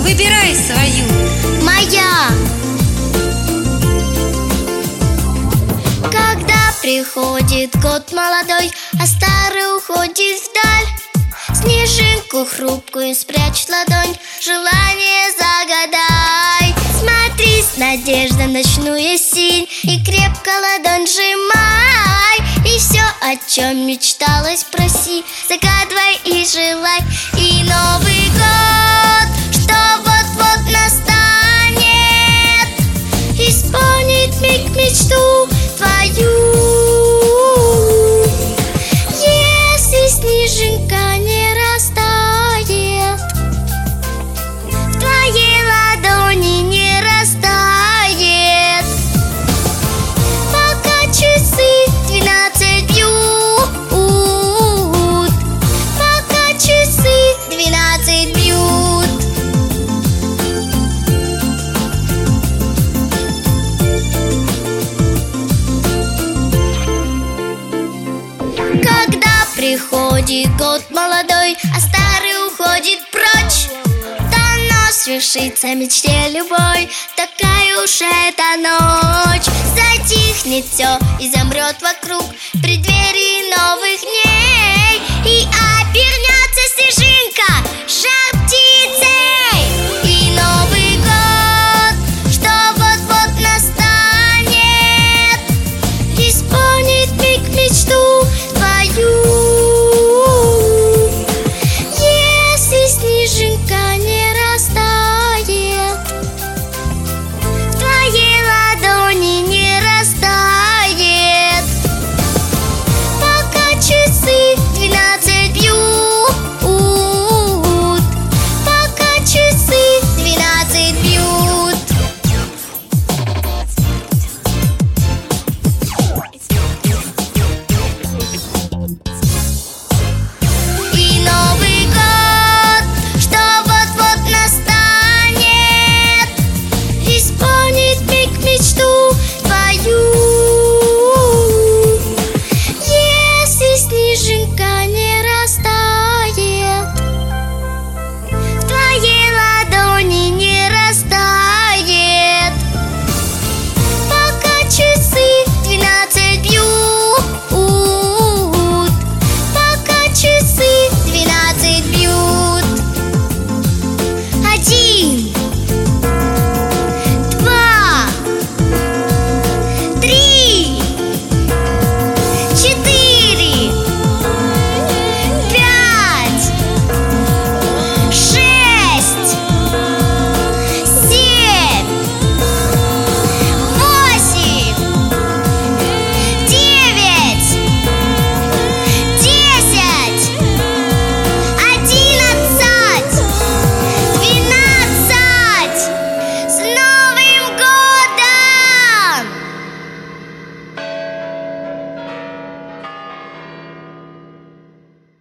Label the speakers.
Speaker 1: Выбирай свою.
Speaker 2: Моя. Когда приходит год молодой, а старый уходит вдаль, снежинку хрупкую спрячь в ладонь, желание загадай. Смотри с надеждой в ночную синь и крепко ладонь сжимай. И все, о чем мечталось, проси, загадывай и желай. И Новый год, что вот-вот настанет, исполнит миг мечту твою. Если снежинка не растает, в твоей ладони не растает, пока часы 12 бьют, пока часы 12 бьют. Когда приходит год молодой, а старый уходит прочь, давно свершится мечте любой, такая уж эта ночь. Затихнет все и замрет вокруг в преддверии новых дней.